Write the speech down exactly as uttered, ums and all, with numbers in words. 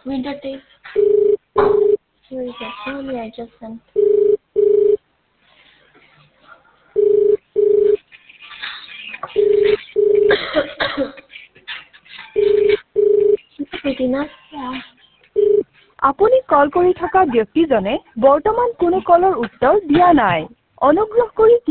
Winter tape. Where is it? Probably I just sent. Yeah. আপুনি call কৰি থকা ব্যক্তিজনে বৰ্তমান কোনো কলৰ উত্তৰ দিয়া নাই। অনুগ্ৰহ কৰি